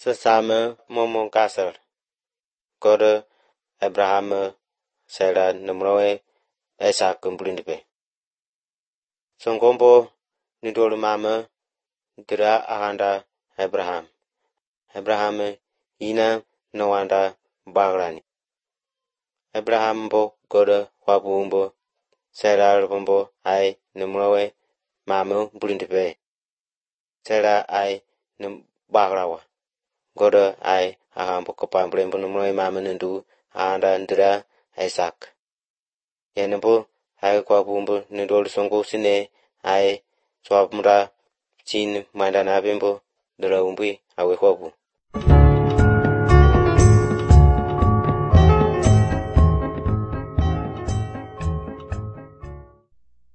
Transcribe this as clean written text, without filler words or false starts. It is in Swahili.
Sesame momon kasar. God Abraham Sarah namroe Isaac kumbrindipe. Songkombo nidol mama dira ahanda Abraham. Abraham ina nawanda bagrani. Abraham bo God wabumbo Sarah bombo ai namroe mama brindipe. Sarah ai nam bagrawa. God ai ahambo kopambrembo namroe mama nandu ahanda dira Isaac. Yenebo ai kwa bumbo nidol songo sine ai swabmra chin mandana bimbo dra umbi awe kwabu.